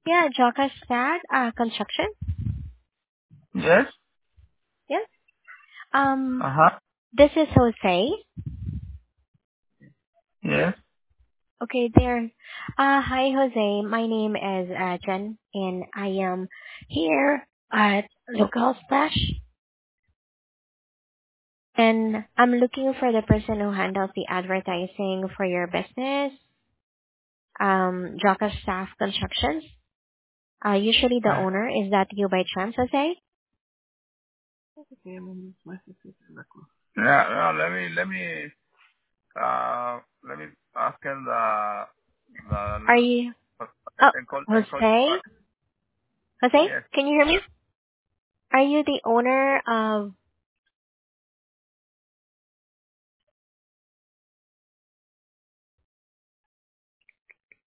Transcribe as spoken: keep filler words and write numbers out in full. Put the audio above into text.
Yeah, Jokastad uh, Construction. Yes. Yes. Um, Uh-huh. this is Jose. Yes. Okay, there. Uh, hi, Jose. My name is uh, Jen, and I am here at Local Splash, and I'm looking for the person who handles the advertising for your business, um, Jocka Staff Constructions. Uh, usually the Uh, owner, is that you by chance, Jose? Yeah, no, let me, let me, uh, let me ask him the, the, Are you, oh, and call, and call you Jose? back. Jose, Yes. can you hear me? Are you the owner of